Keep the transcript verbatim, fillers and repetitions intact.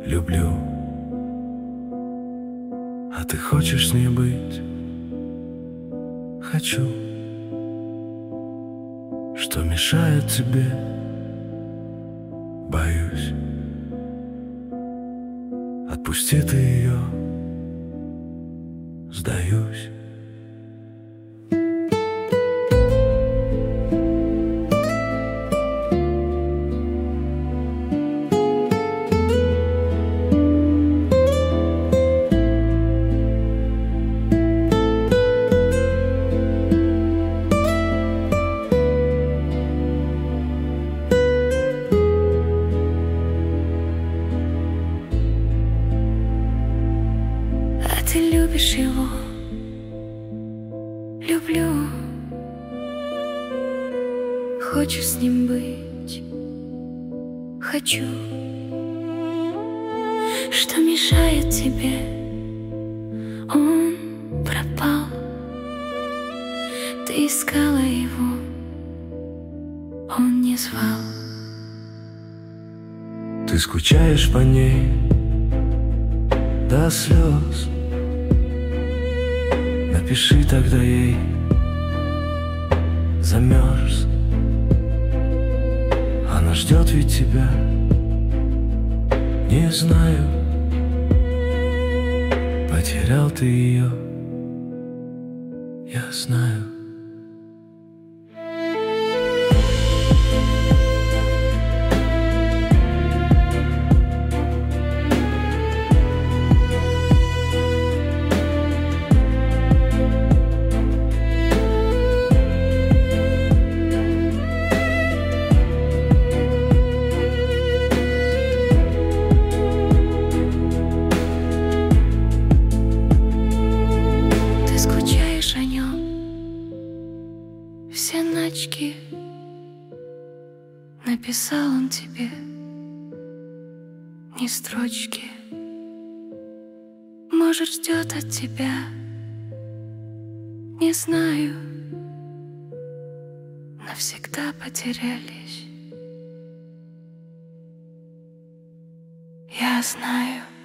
люблю, а ты хочешь с ней быть? Хочу. Что мешает тебе? Боюсь. Отпусти ты ее, сдаюсь. Ты любишь его, люблю. Хочешь с ним быть? Хочу. Что мешает тебе? Он пропал. Ты искала его, он не звал. Ты скучаешь по ней до слез. Напиши тогда ей, замерз. Она ждет ведь тебя. Не знаю, потерял ты ее, я знаю. Все ночки написал он тебе ни строчки. Может, ждет от тебя, не знаю. Навсегда потерялись, я знаю.